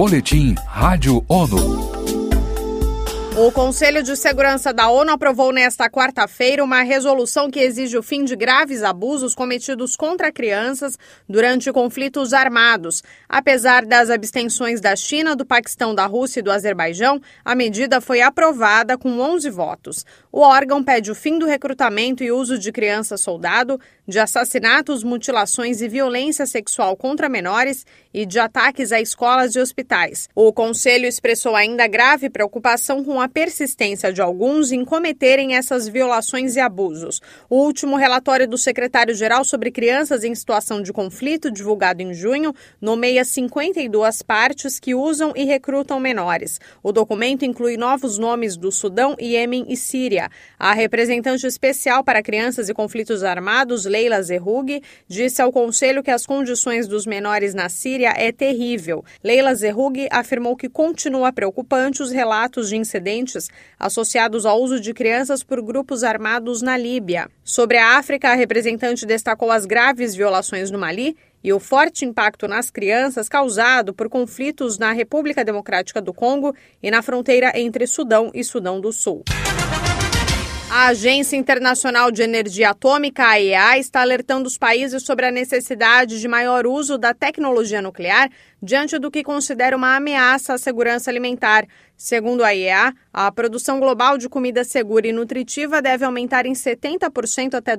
Boletim Rádio ONU. O Conselho de Segurança da ONU aprovou nesta quarta-feira uma resolução que exige o fim de graves abusos cometidos contra crianças durante conflitos armados. Apesar das abstenções da China, do Paquistão, da Rússia e do Azerbaijão, a medida foi aprovada com 11 votos. O órgão pede o fim do recrutamento e uso de criança-soldado, de assassinatos, mutilações e violência sexual contra menores e de ataques a escolas e hospitais. O Conselho expressou ainda grave preocupação com a persistência de alguns em cometerem essas violações e abusos. O último relatório do secretário-geral sobre crianças em situação de conflito, divulgado em junho, nomeia 52 partes que usam e recrutam menores. O documento inclui novos nomes do Sudão, Iêmen e Síria. A representante especial para crianças e conflitos armados, Leila Zerroug, disse ao Conselho que as condições dos menores na Síria é terrível. Leila Zerroug afirmou que continua preocupante os relatos de incidentes associados ao uso de crianças por grupos armados na Líbia. Sobre a África, a representante destacou as graves violações no Mali e o forte impacto nas crianças causado por conflitos na República Democrática do Congo e na fronteira entre Sudão e Sudão do Sul. A Agência Internacional de Energia Atômica, a IEA, está alertando os países sobre a necessidade de maior uso da tecnologia nuclear diante do que considera uma ameaça à segurança alimentar. Segundo a IEA, a produção global de comida segura e nutritiva deve aumentar em 70% até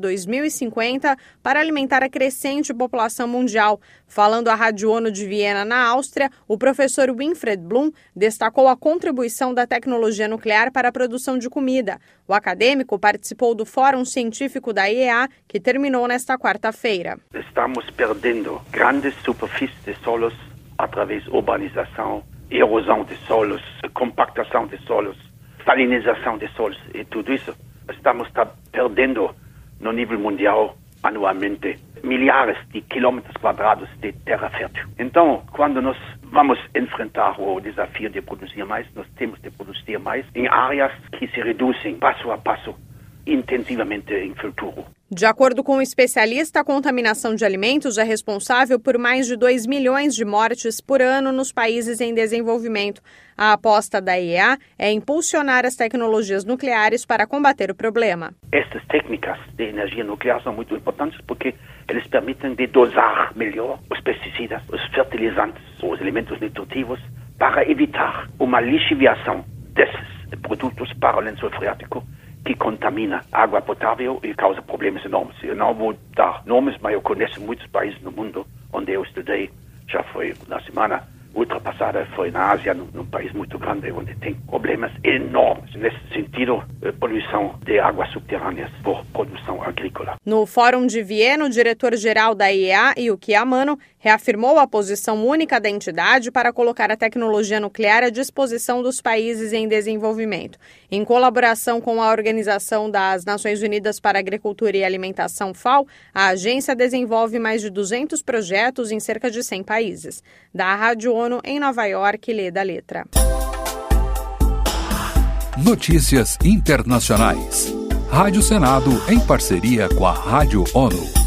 2050 para alimentar a crescente população mundial. Falando à Rádio ONU de Viena, na Áustria, o professor Winfried Blum destacou a contribuição da tecnologia nuclear para a produção de comida. O acadêmico participou do Fórum Científico da IEA, que terminou nesta quarta-feira. Estamos perdendo grandes superfícies de solos através de urbanização, erosão de solos, compactação de solos, salinização de solos e tudo isso. Estamos perdendo no nível mundial anualmente milhares de quilômetros quadrados de terra fértil. Então, quando nós vamos enfrentar o desafio de produzir mais, nós temos de produzir mais em áreas que se reduzem passo a passo intensivamente em futuro. De acordo com o especialista, a contaminação de alimentos é responsável por mais de 2 milhões de mortes por ano nos países em desenvolvimento. A aposta da IEA é impulsionar as tecnologias nucleares para combater o problema. Estas técnicas de energia nuclear são muito importantes porque eles permitem de dosar melhor os pesticidas, os fertilizantes, os elementos nutritivos para evitar uma lixiviação desses produtos para o lençol freático que contamina a água potável e causa problemas enormes. Eu não vou dar nomes, mas eu conheço muitos países no mundo onde eu estudei. Já foi na semana ultrapassada, foi na Ásia, num país muito grande, onde tem problemas enormes. Nesse sentido, poluição de águas subterrâneas por produção agrícola. No Fórum de Viena, o diretor-geral da IEA, Yuki Amano, reafirmou a posição única da entidade para colocar a tecnologia nuclear à disposição dos países em desenvolvimento. Em colaboração com a Organização das Nações Unidas para a Agricultura e Alimentação, FAO, a agência desenvolve mais de 200 projetos em cerca de 100 países. Da Rádio ONU em Nova York, lê da letra. Notícias internacionais. Rádio Senado em parceria com a Rádio ONU.